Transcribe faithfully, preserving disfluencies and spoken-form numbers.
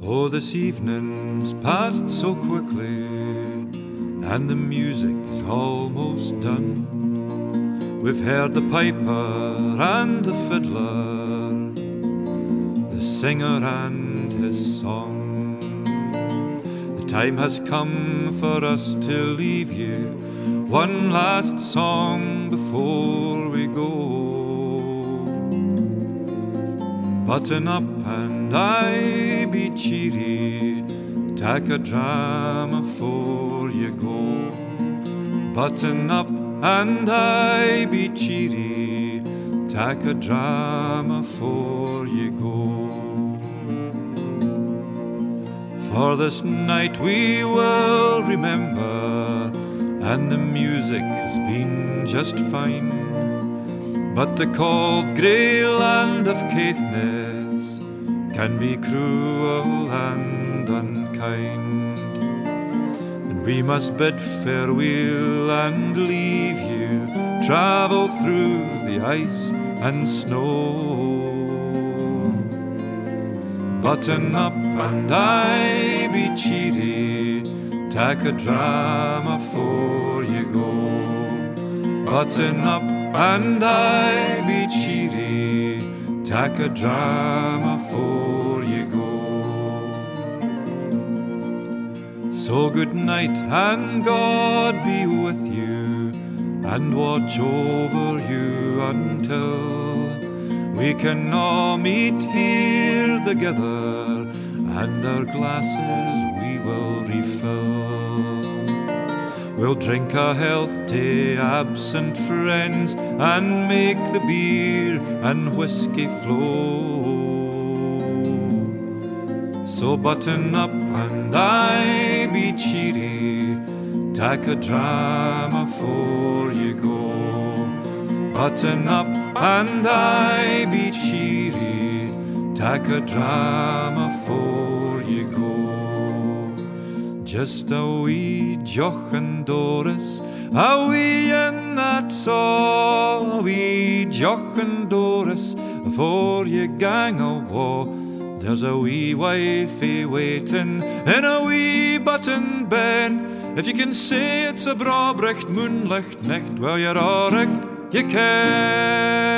Oh, this evening's passed so quickly, and the music's almost done. We've heard the piper and the fiddler, the singer and his song. The time has come for us to leave you, one last song before we go. Button up and I be cheery, take a dram afore you go. Button up and I be cheery, take a dram afore you go. For this night we will remember, and the music has been just fine. But the cold grey land of Caithness can be cruel and unkind, and we must bid farewell and leave you, travel through the ice and snow. Button up and I be cheery, take a dram afore you go. Button up and I be cheery, take a dram afore you go. So good night and God be with you, and watch over you until we can all meet here together, and our glasses we will refill. We'll drink a health to absent friends, and make the beer and whiskey flow. So button up and I be cheery, take a dram afore you go. Button up and I be cheery, take a dram afore you go. Just a wee Joch and Doris, a wee and that's all. A wee Joch and Doris, afore you gang awa. There's a wee wifey waiting in a wee button ben. If you can say it's a brabrecht moonlicht nicht, well you're all recht, you can.